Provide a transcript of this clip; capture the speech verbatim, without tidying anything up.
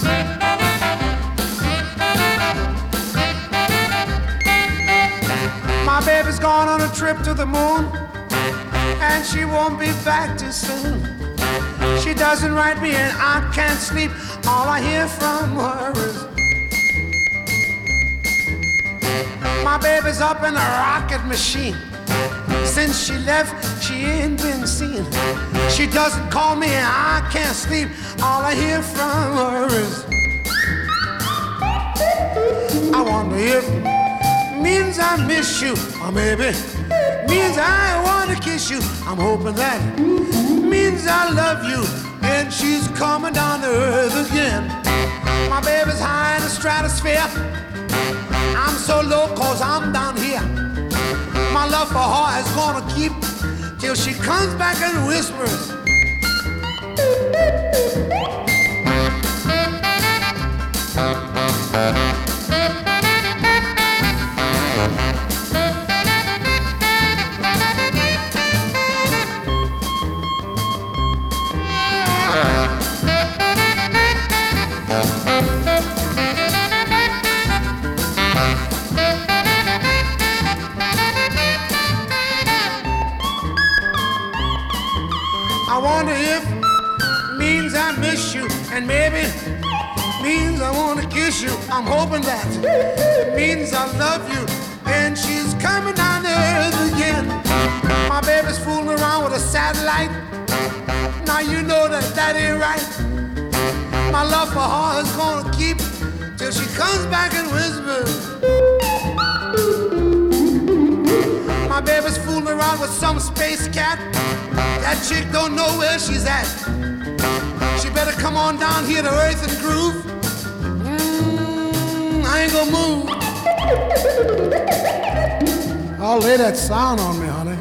My baby's gone on a trip to the moon, and she won't be back too soon. She doesn't write me and I can't sleep. All I hear from her is my baby's up in a rocket machine. Since she left, she ain't been seen. She doesn't call me and I can't sleep. All I hear from her is I wonder if means I miss you, or maybe means I want to kiss you. I'm hoping that means I love you, and she's coming down to earth again. My baby's high in the stratosphere. I'm so low cause I'm down here. My love for her is gonna keep till she comes back and whispers I wonder if means I miss you, and maybe means I want to kiss you. I'm hoping that means I love you, and she's coming down to earth again. My baby's fooling around with a satellite. Now you know that that ain't right. My love for her is gonna keep till she comes back and whispers. My baby's fooling around with some space cat. That chick don't know where she's at. She better come on down here to earth and groove. Mm, I ain't gonna move. I'll lay that sound on me, honey.